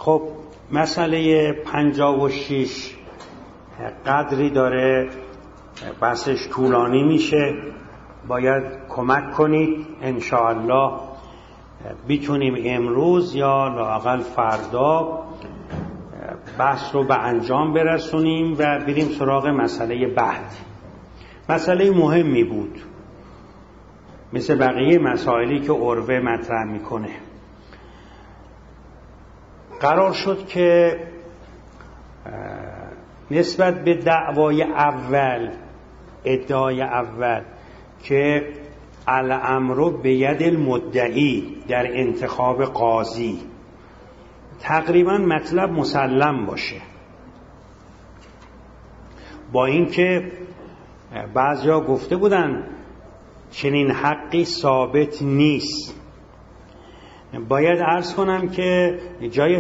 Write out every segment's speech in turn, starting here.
خب مسئله 56 قدری داره بحثش طولانی میشه، باید کمک کنید انشاءالله بیتونیم امروز یا لااقل فردا بحث رو به انجام برسونیم و بریم سراغ مسئله بعد. مسئله مهمی بود مثل بقیه مسائلی که عروه مطرح میکنه. قرار شد که نسبت به دعوای اول، ادعای اول که الامر بید المدعی در انتخاب قاضی، تقریبا مطلب مسلم باشه، با اینکه بعضیا گفته بودن چنین حقی ثابت نیست. باید عرض کنم که جای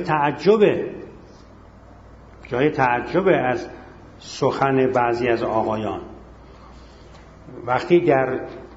تعجبه از سخن بعضی از آقایان. وقتی در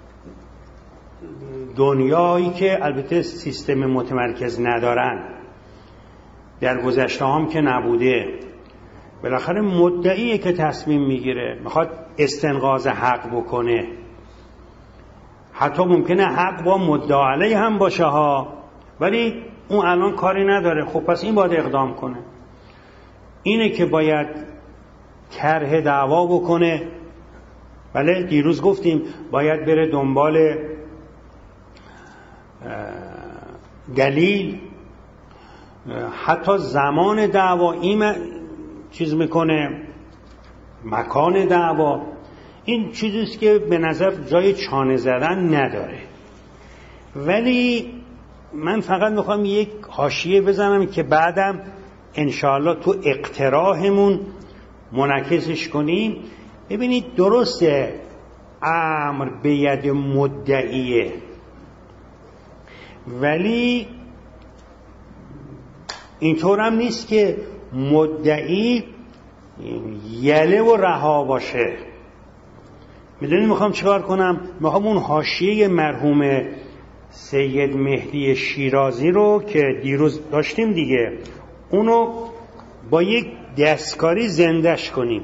دنیایی که البته سیستم متمرکز ندارن، در گذشته هم که نبوده، بالاخره مدعیه که تصمیم میگیره، میخواد استنقاض حق بکنه، حتی ممکنه حق با مدعا علیه هم باشه ها، ولی اون الان کاری نداره. خب پس این باید اقدام کنه، اینه که باید طرح دعوا بکنه. بله دیروز گفتیم باید بره دنبال دلیل، حتی زمان دعوا این چیز میکنه، مکان دعوا. این چیزیست که به نظر جای چانه زدن نداره. ولی من فقط میخوام یک حاشیه بزنم که بعدم انشاءالله تو اقتراحمون منعکسش کنیم. ببینید درسته امر به ید مدعیه، ولی اینطور هم نیست که مدعی یله و رها باشه. میدونی میخوام چیکار کنم؟ میخوام اون حاشیه مرحوم سید مهدی شیرازی رو که دیروز داشتیم دیگه، اونو با یک دستکاری زندش کنیم.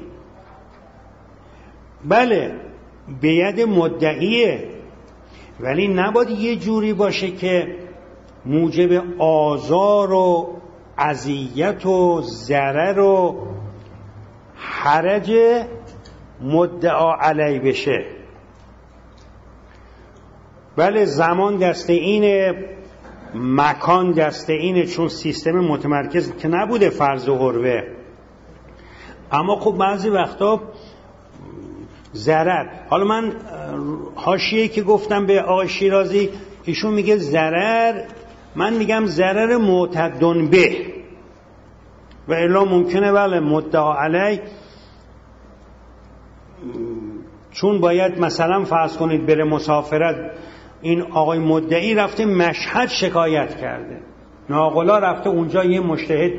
بله به ید مدعیه، ولی نباید یه جوری باشه که موجب آزار و اذیت و ضرر و حرج مدعا علی بشه. بله زمان دسته اینه، مکان دسته اینه، چون سیستم متمرکز که نبوده فرض و عروه. اما خب بعضی وقتا ضرر، حالا من حاشیه‌ای که گفتم به آقای شیرازی، ایشون میگه ضرر، من میگم ضرر معتدن به، و الا ممکنه بله مدعا علی، چون باید مثلا فرض کنید بره مسافرت، این آقای مدعی رفته مشهد شکایت کرده، ناقلا رفته اونجا یه مجتهد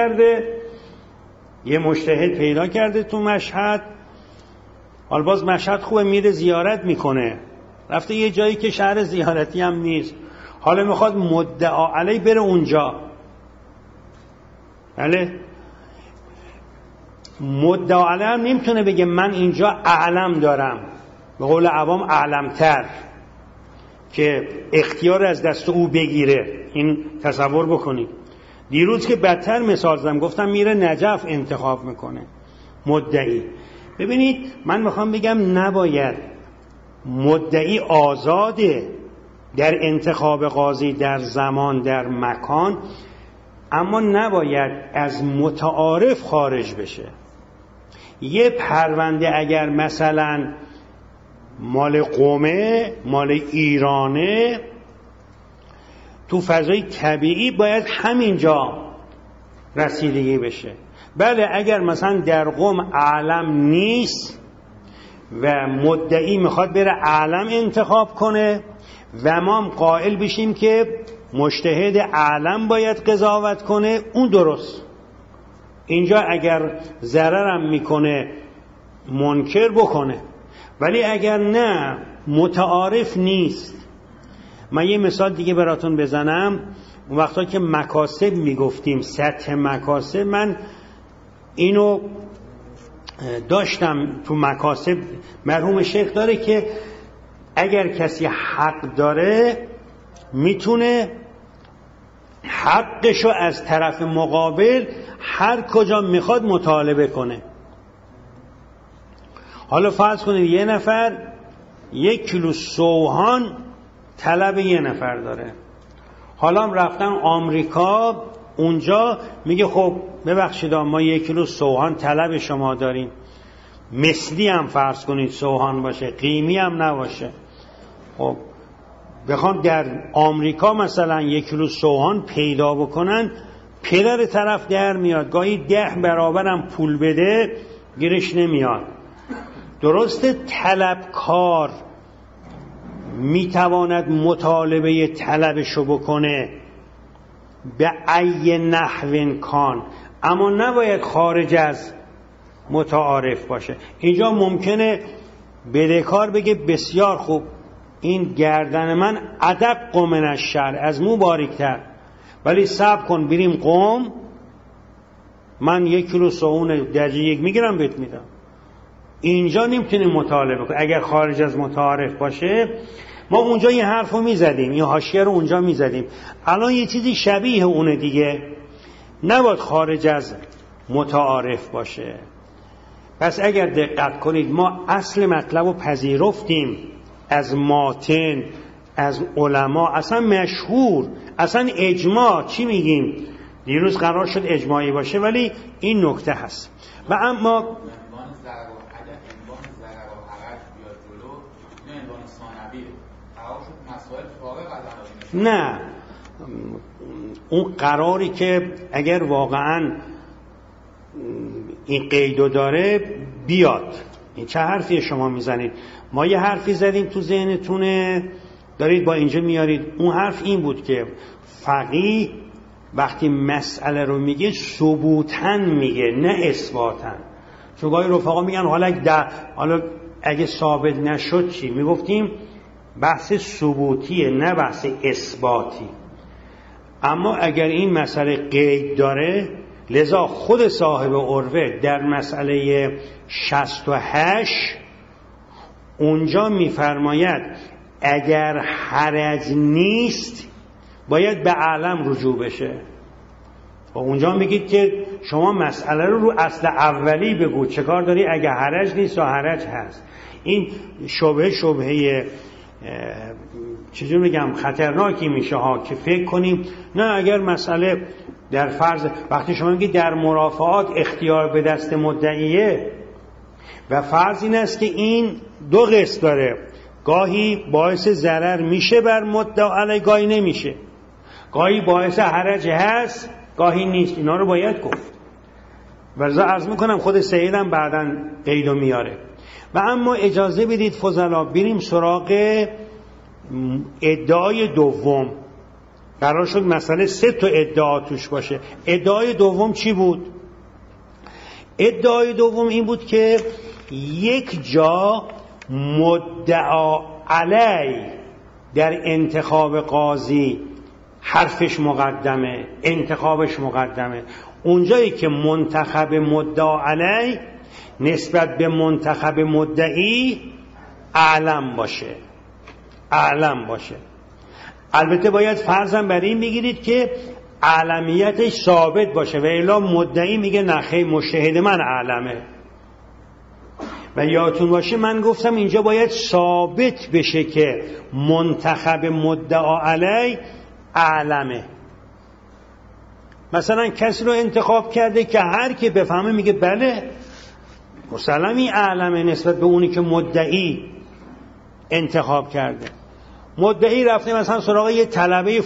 پیدا کرده تو مشهد. حالا باز مشهد خوبه، میره زیارت میکنه، رفته یه جایی که شهر زیارتی هم نیست، حالا میخواد مدعا علی بره اونجا. بله مدعا علی هم نمیتونه بگه من اینجا اعلم دارم، به قول عوام اعلمتر، که اختیار از دست او بگیره. این تصور بکنید. دیروز که بدتر مثال زدم، گفتم میره نجف انتخاب میکنه مدعی. ببینید من میخوام بگم نباید، مدعی آزاده در انتخاب قاضی، در زمان، در مکان، اما نباید از متعارف خارج بشه. یه پرونده اگر مثلا مال قومه، مال ایرانه، تو فضای طبیعی باید همینجا رسیدگی بشه. بله اگر مثلا در قوم اعلم نیست و مدعی میخواد بره اعلم انتخاب کنه و ما هم قائل بشیم که مجتهد اعلم باید قضاوت کنه، اون درست. اینجا اگر ضررم میکنه منکر بکنه، ولی اگر نه متعارف نیست. من یه مثال دیگه براتون بزنم. اون وقتا که مکاسب میگفتیم، سطح مکاسب، من اینو داشتم تو مکاسب. مرحوم شیخ داره که اگر کسی حق داره میتونه حقشو از طرف مقابل هر کجا میخواد مطالبه کنه. حالا فرض کنید یه نفر 1 کیلو سوهان طلب یه نفر داره، حالا هم رفتن آمریکا، اونجا میگه خب ببخشید ما 1 کیلو سوهان طلب شما داریم، مثلی هم فرض کنید سوهان باشه، قیمی هم نباشه. خب بخوام در آمریکا مثلا 1 کیلو سوهان پیدا بکنن، پدر طرف در میاد، گاهی 10 برابرم پول بده گیرش نمیاد. درسته طلبکار میتواند مطالبه طلبشو بکنه به ای نحو کان، اما نباید خارج از متعارف باشه. اینجا ممکنه بدهکار بگه بسیار خوب، این گردن من ادق من الشعر، از مو باریکتر، ولی صبر کن بریم قم، من 1 کیلو سوهون درجه 1 میگیرم بهت میدم. اینجا نمیتونیم مطالبه کنیم. اگر خارج از متعارف باشه، ما اونجا این حرف رو میزدیم، این حاشیه رو اونجا میزدیم. الان یه چیزی شبیه اونه دیگه، نباید خارج از متعارف باشه. پس اگر دقت کنید ما اصل مطلب رو پذیرفتیم از ماتن، از علما، اصلا مشهور، اصلا اجماع. چی میگیم؟ دیروز قرار شد اجماعی باشه ولی این نکته هست. و اما نه، اون قراری که اگر واقعا این قیدو داره بیاد. این چه حرفی شما میزنید؟ ما یه حرفی زدیم تو ذهنتونه دارید با اینجا میارید. اون حرف این بود که فقیه وقتی مسئله رو میگه ثبوتن میگه، نه اثباتن. چون گاهی رفقا میگن حالا اگه ثابت نشد چی؟ میگفتیم بحث ثبوتیه نه بحث اثباتی. اما اگر این مسئله قید داره، لذا خود صاحب عروه در مسئله 68 اونجا میفرماید اگر حرج نیست باید به اعلم رجوع بشه. و اونجا میگید که شما مسئله رو اصل اولی بگو، چه کار داری اگر حرج نیست و حرج هست. این شبهه چجور میگم خطرناکی میشه ها، که فکر کنیم نه اگر مسئله در فرض، وقتی شما میگید در مرافعات اختیار به دست مدعیه و فرض این است که این 2 قسم داره، گاهی باعث ضرر میشه بر مدعا علیه، گاهی نمیشه، گاهی باعث حرج هست گاهی نیست. اینا رو باید گفت. ورزا عرض میکنم خود سیدم بعداً قیدو میاره. و اما اجازه بدید فضلا بریم سراغ ادعای دوم. قرار شد مسئله 3 تا ادعا توش باشه. ادعای دوم چی بود؟ ادعای دوم این بود که یک جا مدعا علی در انتخاب قاضی حرفش مقدمه، انتخابش مقدمه. اونجایی که منتخب مدعا علی نسبت به منتخب مدعی اعلم باشه. البته باید فرضاً بر این بگیرید که اعلمیتش ثابت باشه و الا مدعی میگه نخیر مجتهد من اعلمه. و یادتون باشه من گفتم اینجا باید ثابت بشه که منتخب مدعا علی اعلمه. مثلا کسی رو انتخاب کرده که هر کی بفهمه میگه بله مسلمی اعلمه نسبت به اونی که مدعی انتخاب کرده. مدعی رفته مثلا سراغ یه طلبه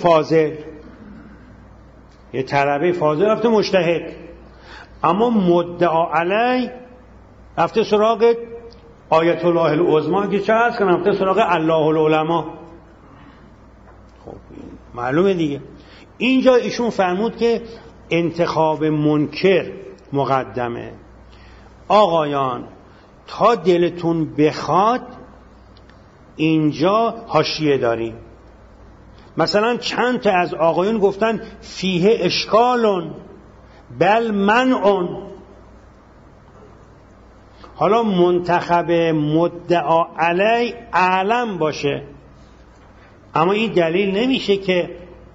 فاضل رفته مجتهد، اما مدعا علی رفته سراغ آیت الله العظما که چه هست کنم، رفته سراغ الله العلماء. خب معلومه دیگه. اینجا ایشون فرمود که انتخاب منکر مقدمه. آقایان تا دلتون بخواد اینجا حاشیه داریم، مثلا چند تا از آقایون گفتن فیه اشکالون بل منعون. حالا منتخب مدعا علی اعلم باشه، اما این دلیل نمیشه که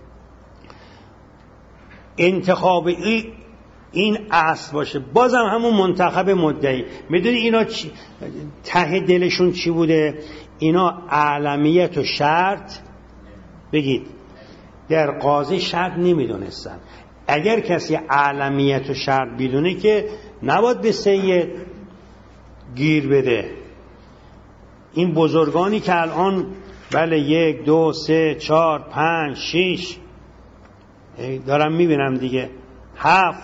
انتخاب این اصل باشه. بازم همون منتخب مدعی. میدونی اینا ته دلشون چی بوده؟ اینا اعلمیت و شرط، بگید در قاضی شرط نمیدونستن. اگر کسی اعلمیت و شرط بدونه که نباید به سید گیر بده. این بزرگانی که الان بله 1 2 3 4 5 6 دارم میبینم دیگه 7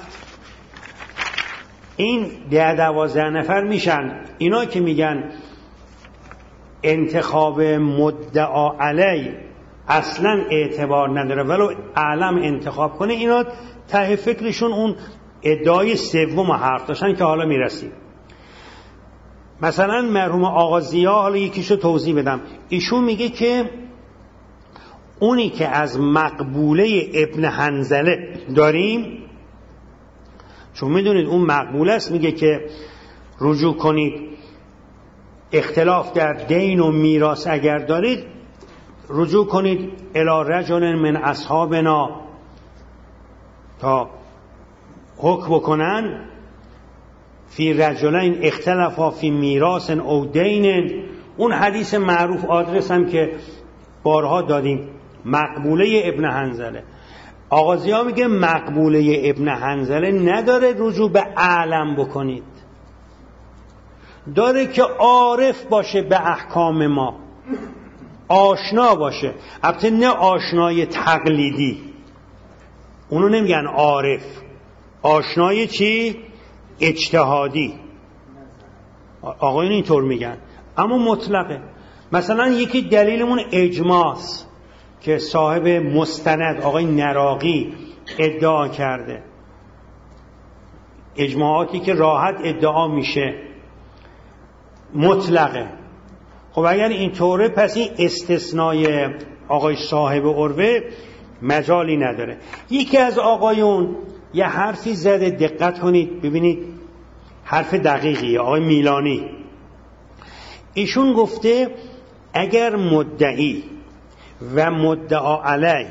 این 10-12 نفر میشن. اینا که میگن انتخاب مدعا علی اصلا اعتبار نداره ولو اعلم انتخاب کنه، اینا ته فکرشون اون ادعای سوم حرف داشتن که حالا میرسیم. مثلا مرحوم آقا ضیا، حالا یکیشو توضیح بدم، ایشون میگه که اونی که از مقبوله ابن حنظله داریم، چون میدونید اون مقبوله است، میگه که رجوع کنید اختلاف در دین و میراث اگر دارید رجوع کنید الی رجل من اصحابنا تا حکم بکنن فی رجلین اختلافا فی میراث او دین. اون حدیث معروف آدرس هم که بارها دادیم، مقبوله ابن حنظله. آقا ضیا میگه مقبوله ابن حنظله نداره رجوع به اعلم بکنید، داره که عارف باشه به احکام ما، آشنا باشه. البته نه آشنای تقلیدی، اونو نمیگن عارف، آشنای چی؟ اجتهادی. آقایون اینطور میگن، اما مطلقه. مثلا یکی دلیلمون اجماعست که صاحب مستند آقای نراقی ادعا کرده، اجماعاتی که راحت ادعا میشه مطلقه. خب اگر اینطوره پس این استثنای آقای صاحب عروه مجالی نداره. یکی از آقایون یه حرفی زده، دقت کنید ببینید حرف دقیقیه، آقای میلانی. ایشون گفته اگر مدعی و مدعا علی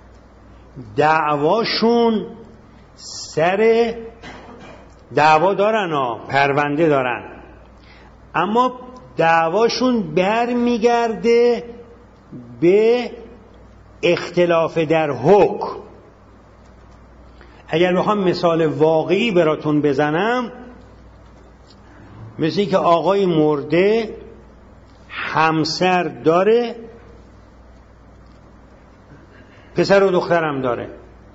دعواشون سر دعوا دارن پرونده دارن، اما دعواشون برمیگرده به اختلاف در حکم. اگر بخوام مثال واقعی براتون بزنم، مثل که آقای مرده همسر داره، پسر و دخترم داره،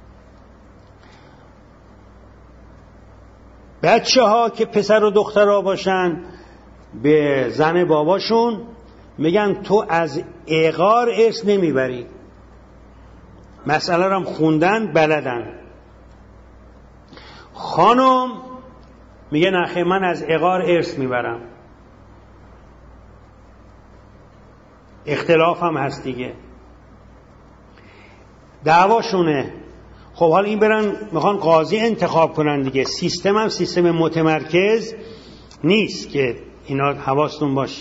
بچه ها که پسر و دخترها باشن به زن باباشون میگن تو از اغار ارث نمیبری. مسئله رو هم خوندن بلدن. خانم میگه نخیر من از اغار ارث میبرم. اختلاف هم هست دیگه، دعواشونه. خب حالا این برن میخوان قاضی انتخاب کنن دیگه. سیستم هم سیستم متمرکز نیست که اینا حواستون باشه.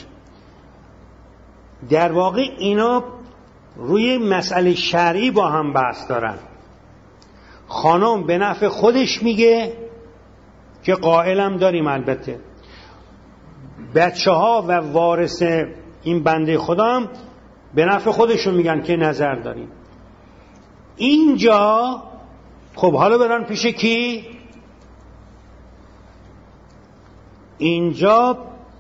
در واقع اینا روی مسئله شرعی با هم بحث دارن. خانم به نفع خودش میگه که قائلم داریم، البته بچه ها و وارث این بنده خدا هم به نفع خودشون میگن که نظر داریم. اینجا خب حالا برن پیش کی؟ اینجا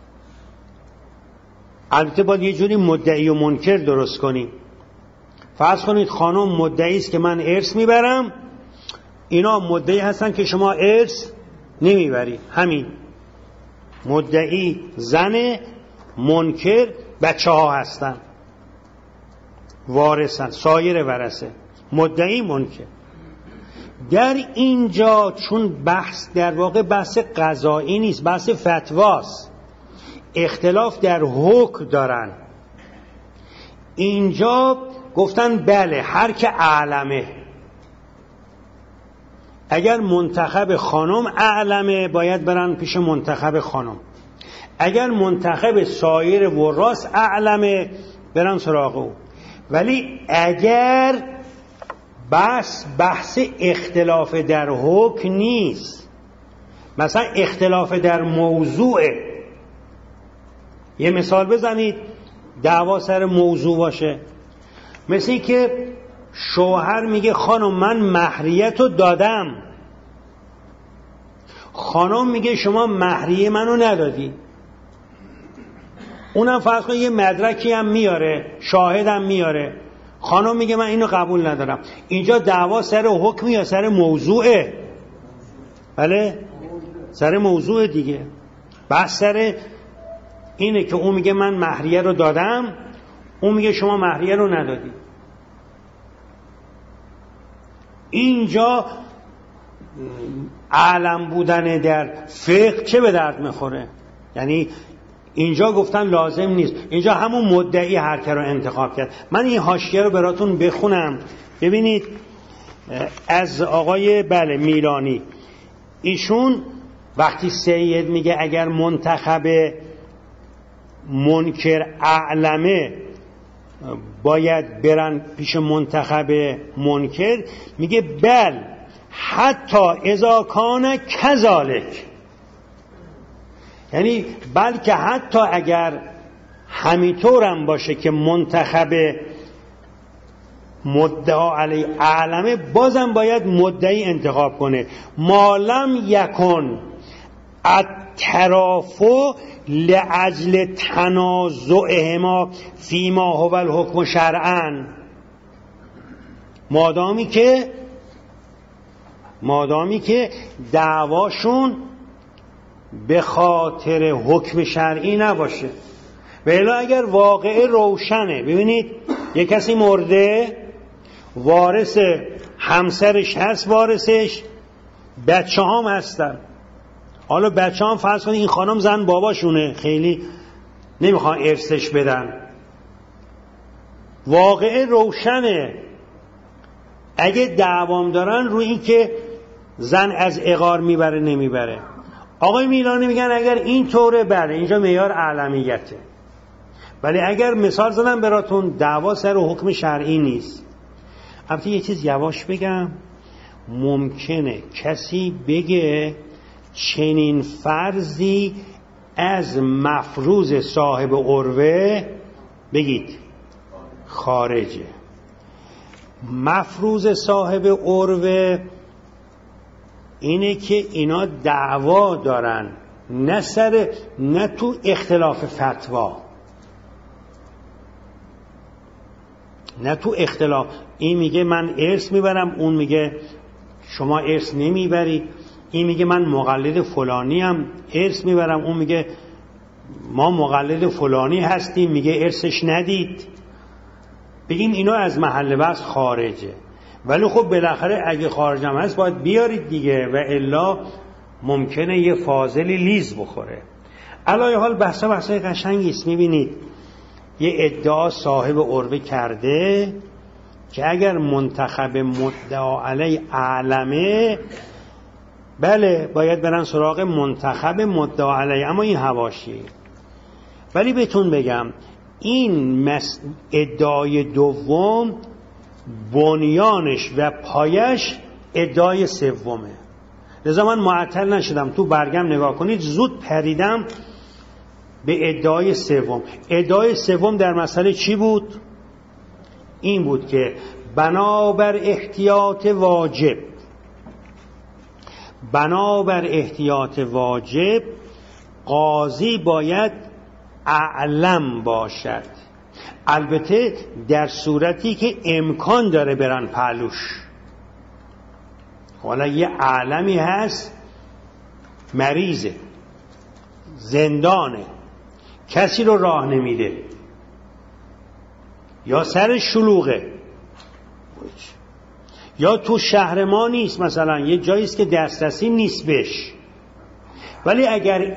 البته باید یه جوری مدعی و منکر درست کنیم. فرض کنید خانم مدعی است که من ارث میبرم، اینا مدعی هستن که شما ارث نمیبری. همین مدعی زن، منکر بچه ها هستن، وارثن، سایر ورثه، مدعی منکر. در اینجا چون بحث در واقع بحث قضایی نیست، بحث فتواست، اختلاف در حکم دارن، اینجا گفتن بله هر که اعلمه، اگر منتخب خانم اعلمه باید برن پیش منتخب خانم، اگر منتخب سایر وراث اعلمه برن سراغ او. ولی اگر بحث اختلاف در حکم نیست، مثلا اختلاف در موضوعه، یه مثال بزنید دعوا سر موضوع باشه، مثل این که شوهر میگه خانم من مهریت رو دادم، خانم میگه شما مهریه منو ندادی، اونم فرض کن یه مدرکی هم میاره، شاهدم میاره، خانم میگه من اینو قبول ندارم. اینجا دعوا سر حکم یا سر موضوعه؟ بله سر موضوع دیگه. بحث سر اینه که اون میگه من مهریه رو دادم، اون میگه شما مهریه رو ندادی. اینجا عالم بودن در فقه چه به درد میخوره؟ یعنی اینجا گفتن لازم نیست، اینجا همون مدعی هر که رو انتخاب کرد. من این حاشیه رو براتون بخونم ببینید، از آقای میلانی. ایشون وقتی سید میگه اگر منتخب منکر اعلمه باید برن پیش منتخب منکر، میگه بل حتی اذا کان کذالک، یعنی بلکه حتی اگر همینطورم باشه که منتخب مدعا علی اعلمه بازم باید مدعی انتخاب کنه. مالم یکن الترافع لأجل تنازعهما فیما هو الحکم شرعا، مادامی که دعواشون به خاطر حکم شرعی نباشه. ولی اگر واقعه روشنه، ببینید یک کسی مرده، وارث همسرش هست، وارثش بچه هم هستن، حالا بچه هم فرض کنید این خانم زن باباشونه، خیلی نمیخوان ارثش بدن، واقعه روشنه. اگه دعوام دارن روی این که زن از عقار میبره نمیبره، آقای میلانی میگن اگر این طوره بله اینجا معیار اعلمیته. ولی اگر مثال زدم براتون دعوا سر حکم شرعی نیست. البته یه چیز یواش بگم، ممکنه کسی بگه چنین فرضی از مفروض صاحب عروه بگید خارجه. مفروض صاحب عروه اینه که اینا دعوا دارن، نه تو اختلاف فتوا، نه تو اختلاف. این میگه من ارث میبرم، اون میگه شما ارث نمیبرید، این میگه من مقلد فلانی هم ارث میبرم، اون میگه ما مقلد فلانی هستیم، میگه ارثش ندید. بگیم اینا از محل بحث خارجه. ولی خب بالاخره اگه خارجم هست باید بیارید دیگه، و الا ممکنه یه فاضلی لیز بخوره. علایه حال بحثای قشنگی است. میبینید یه ادعا صاحب عروه کرده که اگر منتخب مدعا علی اعلمه بله باید برن سراغ منتخب مدعا علی، اما این حواشی. ولی بهتون بگم این ادعای دوم بنیانش و پایش ادعای سومه. لذا من معطل نشدم، تو برگم نگاه کنید زود پریدم به ادعای سوم. ادعای سوم در مسئله چی بود؟ این بود که بنابر احتیاط واجب قاضی باید اعلم باشد، البته در صورتی که امکان داره برن پهلوش. حالا یه اعلمی هست مریضه، زندانه، کسی رو راه نمیده، یا سر شلوغه، یا تو شهر ما نیست، مثلا یه جاییست که دسترسی نیست بهش. ولی اگر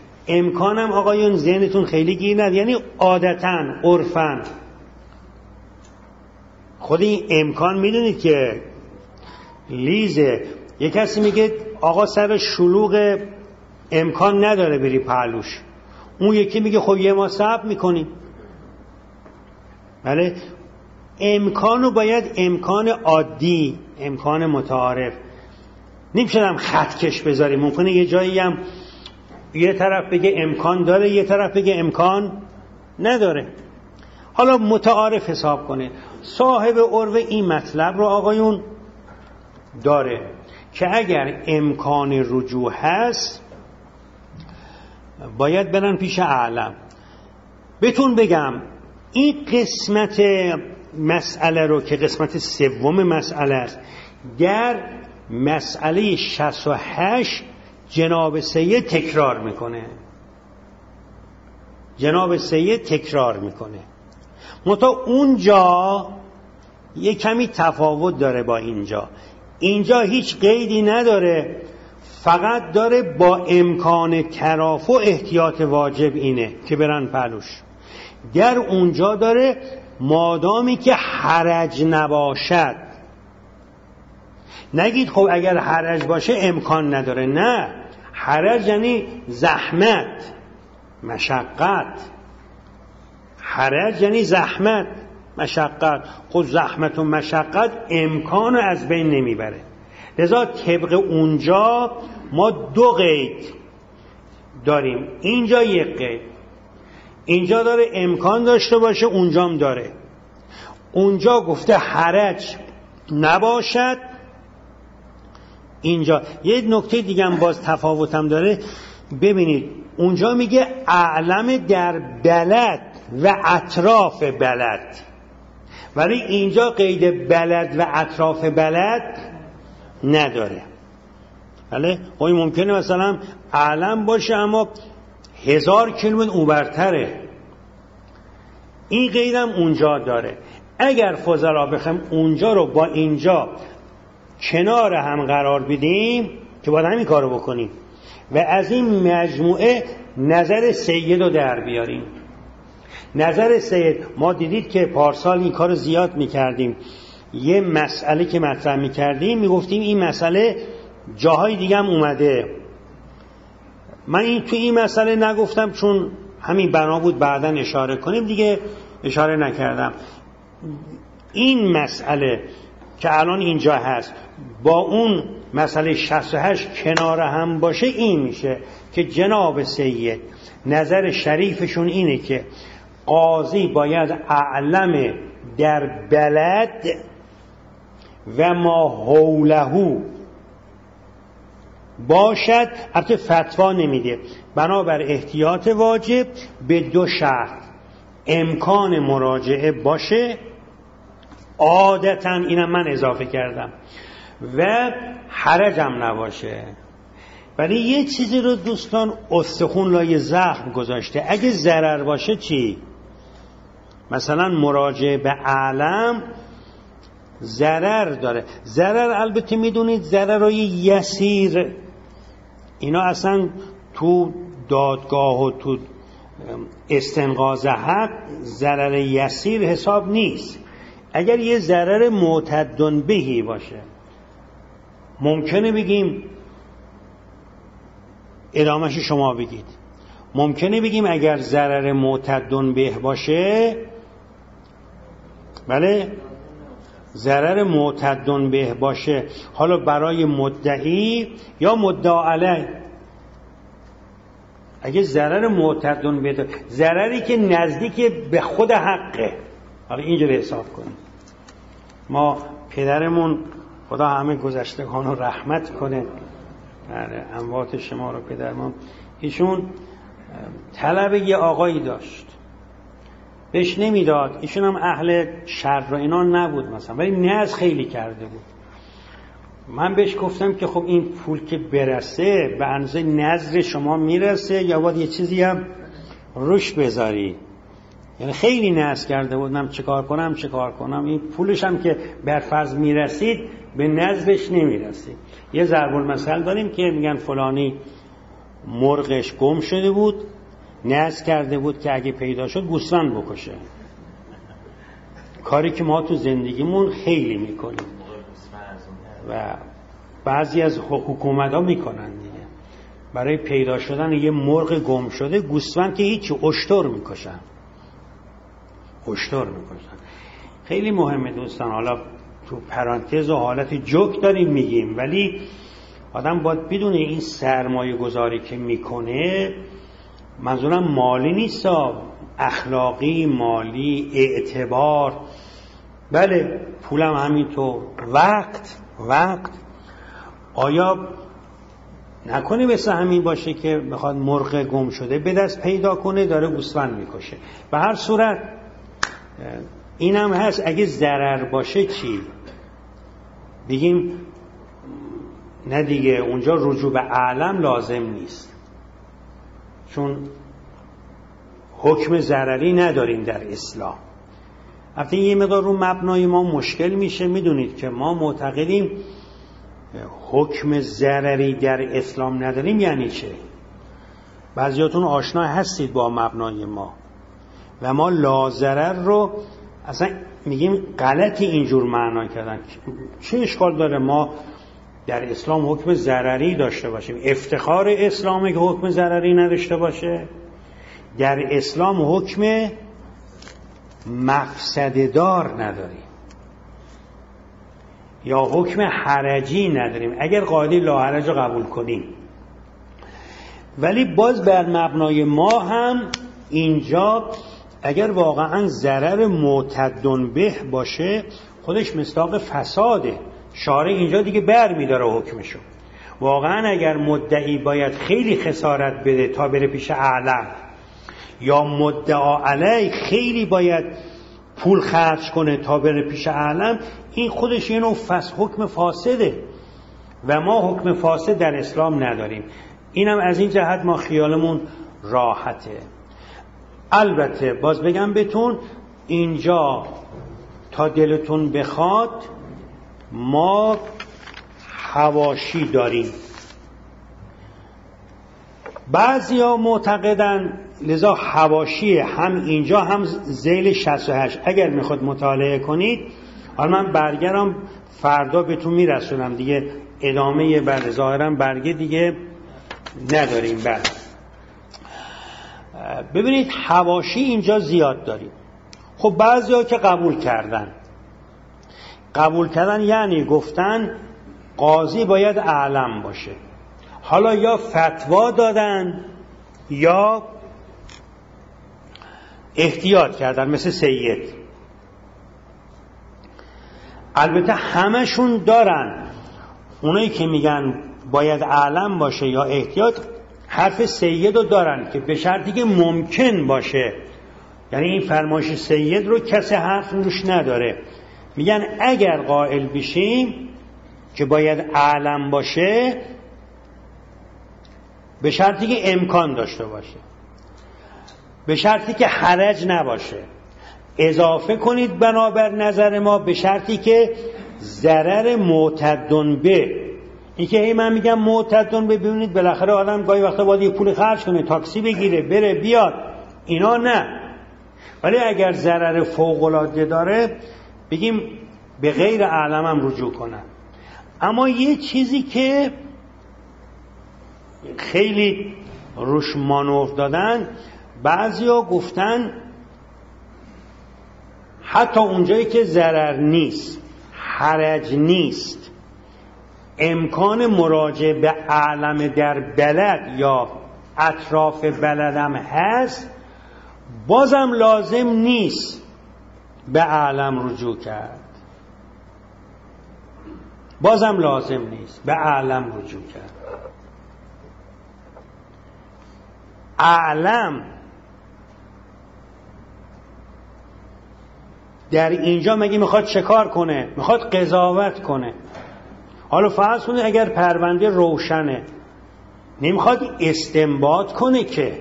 امکانم آقایون ذهنتون خیلی گیر ند، یعنی عادتاً عرفاً خود این امکان میدونید که لیزه. یک کسی میگه آقا سر شلوغ امکان نداره بری پهلوش، اون یکی میگه خب یه ما صبر میکنیم. بله، امکانو باید امکان عادی، امکان متعارف، نمیشدم خطکش بذاریم. ممکنه یه جایی هم یه طرف بگه امکان داره، یه طرف بگه امکان نداره. حالا متعارف حساب کنه. صاحب عرف این مطلب رو آقایون داره که اگر امکان رجوع هست باید برن پیش اعلم. بهتون بگم این قسمت مسئله رو که قسمت سوم مسئله است، در مسئله 68 جناب سید تکرار میکنه. جناب سید تکرار میکنه، منتها اونجا یه کمی تفاوت داره با اینجا. اینجا هیچ قیدی نداره، فقط داره با امکان ترافع احتیاط واجب اینه که برن پهلوش. در اونجا داره مادامی که حرج نباشد. نگید خب اگر حرج باشه امکان نداره، نه، حرج یعنی زحمت، مشقت. حرج یعنی زحمت، مشقت. خود زحمت و مشقت امکانو از بین نمیبره. لذا طبق اونجا ما دو قید داریم. اینجا یک قید، اینجا داره امکان داشته باشه، اونجام داره. اونجا گفته حرج نباشد، اینجا یه نکته دیگه هم باز تفاوتم داره. ببینید اونجا میگه اعلم در بلد و اطراف بلد، ولی اینجا قید بلد و اطراف بلد نداره. بله، خب ممکنه مثلا اعلم باشه اما 1000 کیلومتر اونورتره. این قیدم اونجا داره. اگر فضلا بخوایم اونجا رو با اینجا کنار هم قرار بدیم که باید همین کارو بکنیم و از این مجموعه نظر سید رو در بیاریم. نظر سید، ما دیدید که پارسال این کارو زیاد میکردیم. یه مسئله که مطرح میکردیم میگفتیم این مسئله جاهای دیگه هم اومده. من تو این مسئله نگفتم چون همین بنا بود بعداً اشاره کنیم، دیگه اشاره نکردم. این مسئله که الان اینجا هست با اون مسئله 68 کنار هم باشه، این میشه که جناب سید نظر شریفشون اینه که قاضی باید اعلم در بلد و ما حوله باشد. البته فتوا نمیده، بنابر احتیاط واجب به دو شرط: امکان مراجعه باشه، عادتا اینم من اضافه کردم، و حرجم نباشه. ولی یه چیزی رو دوستان استخون لای زخم گذاشته، اگه ضرر باشه چی؟ مثلا مراجعه به اعلم ضرر داره. ضرر البته میدونید ضررهای یسیر اینا اصلا تو دادگاه و تو استنقاض حق ضرر یسیر حساب نیست. اگر یه ضرر معتد بهی باشه ممکنه بگیم، ادامهش شما بگید، ممکنه بگیم اگر ضرر معتد به باشه، بله، ضرر معتد به باشه، حالا برای مدعی یا مدعا علیه، اگه ضرر معتد به، ضرری که نزدیک به خود حقه، حالا اینجوری حساب کنیم. ما پدرمون خدا همه گذشتگان رو رحمت کنه، اموات شما رو پدرمون، ایشون طلب یه آقایی داشت، بهش نمیداد. ایشون هم اهل شر و اینا نبود مثلا، ولی نذر خیلی کرده بود. من بهش گفتم که خب این پول که برسه به اندازه نذر شما میرسه یا باید یه چیزی هم روش بذاری؟ یعنی خیلی نذر کرده بود. من چیکار کنم این پولش هم که بر فرض میرسید به نذرش نمیرسید. یه ضرب المثل داریم که میگن فلانی مرغش گم شده بود، نذر کرده بود که اگه پیدا شد گوسفند بکشه. کاری که ما تو زندگیمون خیلی میکنیم و بعضی از حکومت ها میکنن دیگه. برای پیدا شدن یه مرغ گم شده گوسفند که هیچی، اشتر میکشن. خیلی مهمه دوستان. حالا تو پرانتز و حالت جوک داریم میگیم، ولی آدم باید بدونه این سرمایه گذاری که میکنه منظورم مالی نیست، اخلاقی، مالی، اعتبار، بله پولم همینطور، وقت آیا نکنه مثل همین باشه که بخواد مرغ گم شده به دست پیدا کنه داره گوسفند میکشه. به هر صورت اینم هست. اگه ضرر باشه چی؟ بگیم نه دیگه، اونجا رجوع به عالم لازم نیست، چون حکم ضرری نداریم در اسلام. البته یه مقدار رو مبنای ما مشکل میشه. میدونید که ما معتقدیم حکم ضرری در اسلام نداریم. یعنی چه؟ بعضیاتون آشنا هستید با مبنای ما و ما لاضرر رو اصلا میگیم غلطی اینجور معنا کردن. چه اشکال داره ما در اسلام حکم ضرری داشته باشیم؟ افتخار اسلامه که حکم ضرری نداشته باشه. در اسلام حکم مفسده دار نداریم یا حکم حرجی نداریم، اگر قاعده لاحرج رو قبول کنیم. ولی باز بر مبنای ما هم اینجا اگر واقعا ضرر معتدن به باشه خودش مصداق فساده. شارع اینجا دیگه بر میداره حکمشو. واقعا اگر مدعی باید خیلی خسارت بده تا بره پیش اعلم، یا مدعا علی خیلی باید پول خرج کنه تا بره پیش اعلم، این خودش یه نوع حکم فاسده و ما حکم فاسد در اسلام نداریم. اینم از این جهت ما خیالمون راحته. البته باز بگم بهتون اینجا تا دلتون بخواد ما حواشی داریم. بعضیا معتقدن لذا حواشی هم اینجا هم ذیل 68 اگر میخواد مطالعه کنید. حالا من برگرم فردا بهتون میرسونم دیگه، ادامه بعد ظاهرا برگه دیگه نداریم. بعد ببینید حواشی اینجا زیاد داریم. خب بعضیا که قبول کردن یعنی گفتن قاضی باید اعلم باشه. حالا یا فتوا دادن یا احتیاط کردن مثل سید. البته همشون دارن، اونایی که میگن باید اعلم باشه یا احتیاط حرف سید رو دارن که به شرطی که ممکن باشه. یعنی این فرمایش سید رو کسی حرف روش نداره. میگن اگر قائل بشیم که باید اعلم باشه به شرطی که امکان داشته باشه، به شرطی که حرج نباشه. اضافه کنید بنابر نظر ما به شرطی که ضرر معتدن به. این که هی من میگم معتدن به، ببینید بالاخره آدم گاهی وقتا باید یه پول خرج کنه، تاکسی بگیره بره بیاد، اینا نه. ولی اگر ضرر فوق العاده داره بگیم به غیر اعلم هم رجوع کنن. اما یه چیزی که خیلی روش مانور دادن، بعضیا گفتن حتی اونجایی که ضرر نیست، حرج نیست، امکان مراجعه به اعلم در بلد یا اطراف بلدم هست، بازم لازم نیست به اعلم رجوع کرد. بازم لازم نیست به اعلم رجوع کرد. اعلم در اینجا مگه میخواد شکار کنه؟ میخواد قضاوت کنه. حالا فرض کنید اگر پرونده روشنه، نمیخواد استنباط کنه که.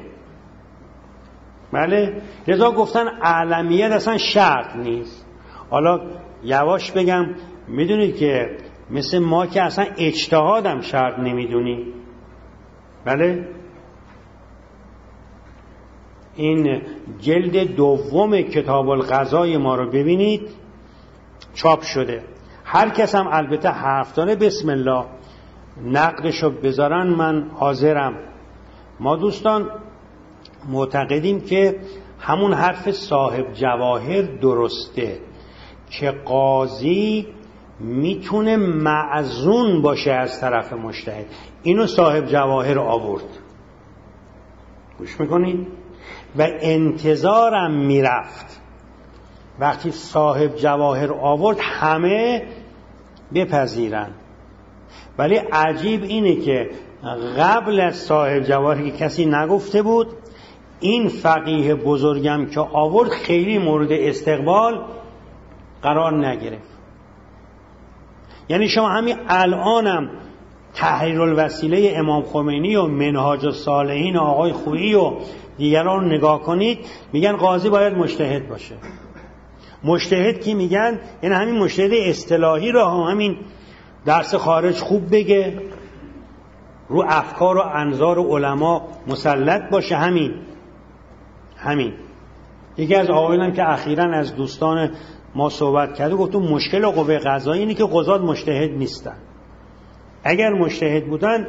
بله، لذا گفتن اعلمیت اصلا شرط نیست. حالا یواش بگم، میدونید که مثل ما که اصلا اجتهادم شرط نمیدونی. بله، این جلد دوم کتاب القضای ما رو ببینید، چاپ شده. هر کس هم البته حرف داره بسم الله نقدشو بذارن، من حاضرم. ما دوستان معتقدیم که همون حرف صاحب جواهر درسته که قاضی میتونه معزون باشه از طرف مجتهد. اینو صاحب جواهر آورد، گوش میکنید؟ و انتظارم میرفت وقتی صاحب جواهر آورد همه بپذیرن. ولی عجیب اینه که قبل از صاحب جواهر که کسی نگفته بود، این فقیه بزرگم که آورد خیلی مورد استقبال قرار نگرفت. یعنی شما همین الانم تحریر الوسیله امام خمینی و منهاج الصالحین آقای خویی و دیگران رو نگاه کنید، میگن قاضی باید مجتهد باشه. مجتهد کی میگن؟ یعنی همین مجتهد اصطلاحی رو همین درس خارج خوب بگه، رو افکار و انظار علما مسلط باشه. همین یکی از آقایان که اخیراً از دوستان ما صحبت کرده گفت مشکل قوه قضاییه اینه که قضات مجتهد نیستن. اگر مجتهد بودن،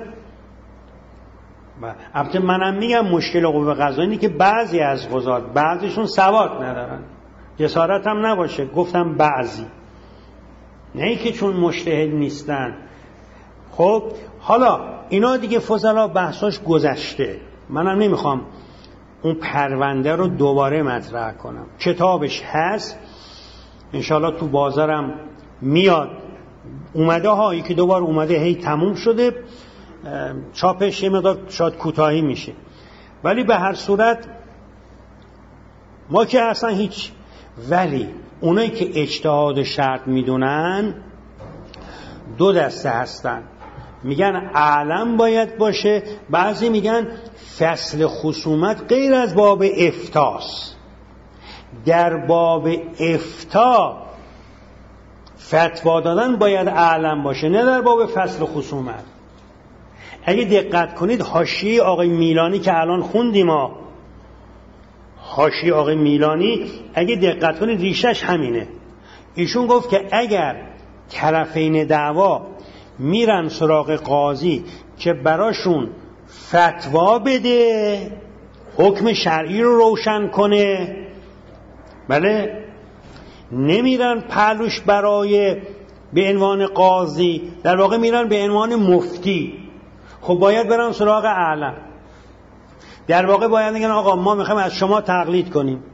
البته منم میگم مشکل قوه قضاییه اینه که بعضی از قضات بعضیشون سواد ندارن، جسارت هم نباشه گفتم بعضی، نه ای که چون مجتهد نیستن. خب حالا اینا دیگه فضلا بحثاش گذشته، منم نمیخوام اون پرونده رو دوباره مطرح کنم. کتابش هست انشالله تو بازارم میاد، اومده ها، یکی دوبار اومده، هی تموم شده، چاپش یه مقدار شاید کوتاهی میشه. ولی به هر صورت ما که اصلا هیچ، ولی اونایی که اجتهاد شرط میدونن دو دسته هستن، میگن اعلم باید باشه، بعضی میگن فصل خصومت غیر از باب افتاست، در باب افتا فتوا دادن باید اعلم باشه، نه در باب فصل خصومت. اگه دقت کنید حاشیه آقای میلانی که الان خوندیم، حاشیه آقای میلانی اگه دقت کنید ریشش همینه. ایشون گفت که اگر طرفین دعوا میرن سراغ قاضی که براشون فتوا بده، حکم شرعی رو روشن کنه، بله، نمیرن پهلوش برای به عنوان قاضی، در واقع میرن به عنوان مفتی، خب باید برن سراغ اعلم. در واقع باید بگن آقا ما میخوایم از شما تقلید کنیم،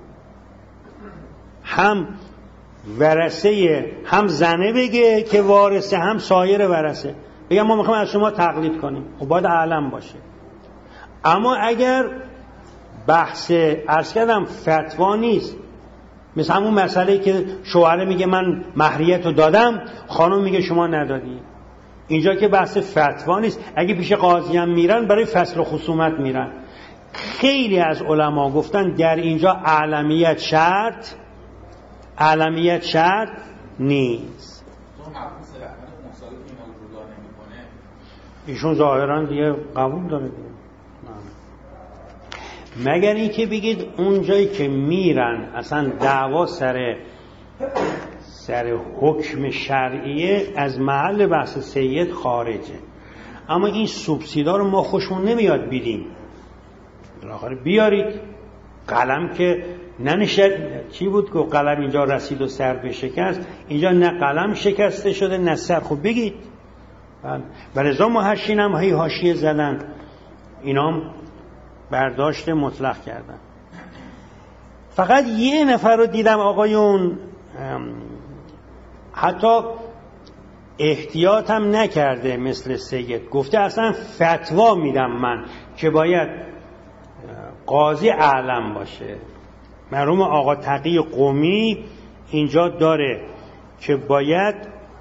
هم ورثه هم زنه بگه که وارثه، هم سایر ورثه بگن ما میخوایم از شما تقلید کنیم، خب باید اعلم باشه. اما اگر بحث عرض کردم فتوا نیست، مثل همون مسئله که شوهره میگه من مهریت رو دادم، خانم میگه شما ندادی، اینجا که بحث فتوا نیست. اگه پیش قاضی هم میرن برای فصل خصومت میرن. خیلی از علما گفتن در اینجا اعلمیت شرط نیست. ایشون ظاهرا دیگه قبول داره دیگه، مگر این که بگید اونجایی که میرن اصلا دعوا سر حکم شرعیه از محل بحث سید خارجه. اما این سوبسیدا رو ما خوشمون نمیاد بیدیم، بالاخره بیارید. قلم که ننشد، چی بود که قلم اینجا رسید و سر به شکست، اینجا نه قلم شکسته شده نه سر. خب بگید. برای ما هشین هم هی حاشیه زدن، اینام برداشت مطلق کردن. فقط یه نفر رو دیدم آقایون حتی احتیاط هم نکرده مثل سید، گفته اصلا فتوا میدم من که باید قاضی اعلم باشه. مرحوم آقا تقی قمی اینجا داره که باید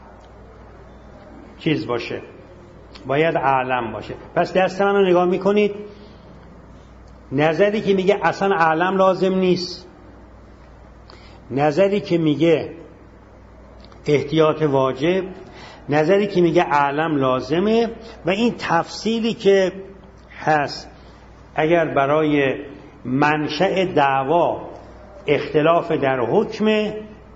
چیز باشه، باید اعلم باشه. پس دست من رو نگاه میکنید، نظری که میگه اصلا اعلم لازم نیست، نظری که میگه احتیاط واجب، نظری که میگه اعلم لازمه، و این تفصیلی که هست اگر برای منشأ دعوا اختلاف در حکم،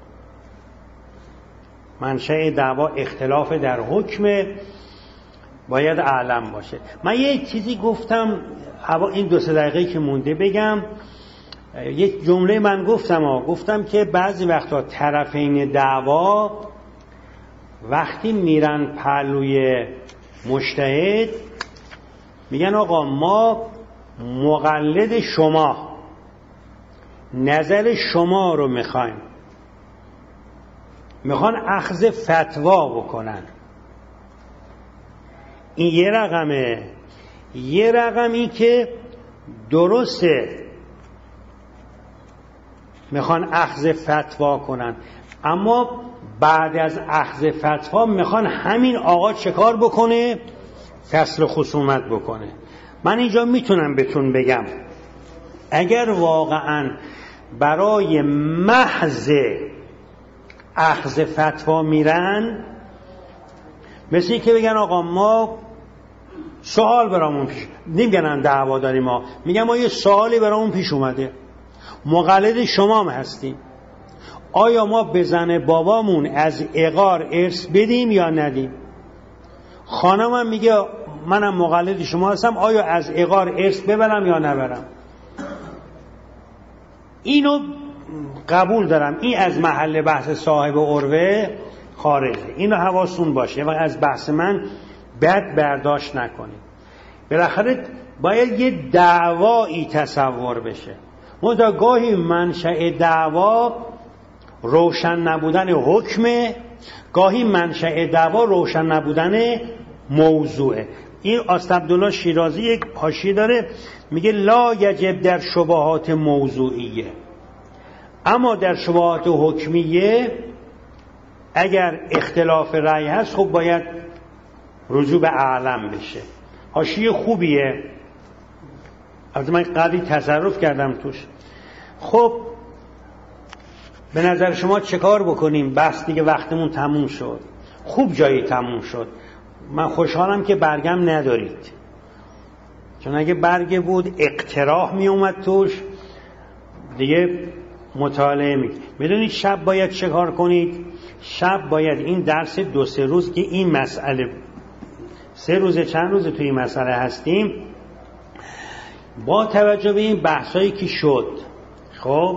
منشأ دعوا اختلاف در حکم، باید اعلم باشه. من یه چیزی گفتم این 2-3 دقیقه که مونده بگم. یک جمله من گفتم که بعضی وقتا طرفین دعوا وقتی میرن پهلوی مجتهد میگن آقا ما مقلد شما، نظر شما رو میخوان اخذ فتوا بکنن. این یه رقمه. یه رقمی که درسته میخوان اخذ فتوا کنن، اما بعد از اخذ فتوا میخوان همین آقا چه کار بکنه؟ فصل خصومت بکنه. من اینجا میتونم بهتون بگم اگر واقعا برای محض اخذ فتوا میرن، مثل که بگن آقا ما سوال برامون پیش، نمیگن دعوا داریم، ما میگن ما یه سوالی برامون پیش اومده، مقلد شما هم هستیم، آیا ما به زن بابامون از عقار ارث بدیم یا ندیم؟ خانم هم میگه منم مقلد شما هستم، آیا از عقار ارث ببرم یا نبرم؟ اینو قبول دارم، این از محل بحث صاحب عروه خارجه، اینو حواستون باشه و از بحث من بد برداشت نکنید. بالاخره باید یه دعوایی تصور بشه. منتها گاهی منشأ دعوا روشن نبودن حکمه، گاهی منشأ دعوا روشن نبودن موضوعه. این عبدالله شیرازی یک حاشیه داره میگه لا یجب در شبهات موضوعیه، اما در شبهات حکمیه اگر اختلاف رأی هست خب باید رجوع به اعلم بشه. حاشیه خوبیه، از من قدری تصرف کردم توش. خب به نظر شما چه کار بکنیم؟ بس دیگه وقتمون تموم شد، خوب جایی تموم شد. من خوشحالم که برگم ندارید، چون اگه برگه بود اقتراح می اومد توش دیگه مطالعه میدونید شب باید چه کار کنید؟ شب باید این درس 2-3 روز که این مسئله 3 روزه چند روزه توی این مسئله هستیم، با توجه به این بحثایی که شد، خب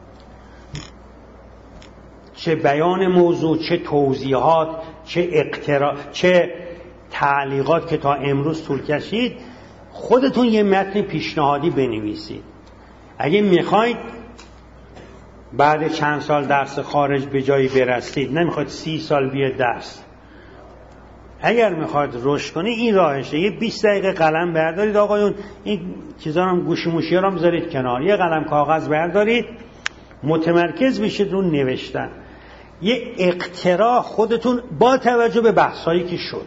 چه بیان موضوع، چه توضیحات، چه اقتراح، چه تعلیقات که تا امروز طول کشید، خودتون یه متن پیشنهادی بنویسید. اگه میخواید بعد چند سال درس خارج به جایی برسید، نمیخواید 30 سال بیاد درس، اگر میخواید رشد کنی این راهشه. یه 20 دقیقه قلم بردارید آقایون، این چیزا هم گوشی موشی ها رو بذارید کنار، یه قلم کاغذ بردارید، متمرکز بشید رو نوشتن. یه اقتراح خودتون با توجه به بحثایی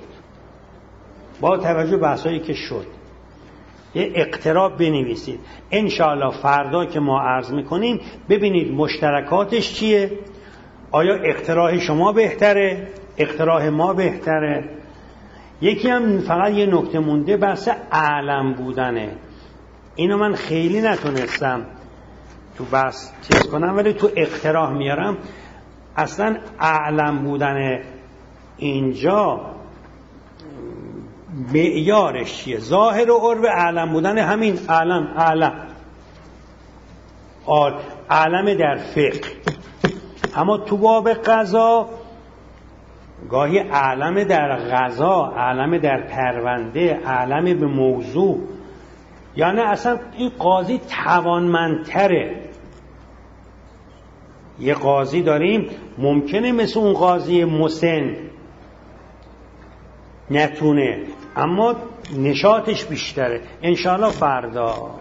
که شد، یه اقتراح بنویسید. انشاءالله فردا که ما عرض میکنیم ببینید مشترکاتش چیه، آیا اقتراح شما بهتره، اقتراح ما بهتره. یکی هم فقط یه نکته مونده، بحث اعلم بودنه. اینو من خیلی نتونستم تو بحث چیز کنم، ولی تو اقتراح میارم. اصلا اعلم بودن اینجا معیارش چیه؟ ظاهر و عرب اعلم بودن همین اعلم در فقه، اما تو باب قضا گاهی اعلم در قضا، اعلم در پرونده، اعلم به موضوع، یعنی اصلا این قاضی توانمندتره. یه قاضی داریم ممکنه مثل اون قاضی مسن نتونه، اما نشاطش بیشتره. انشاءالله فردا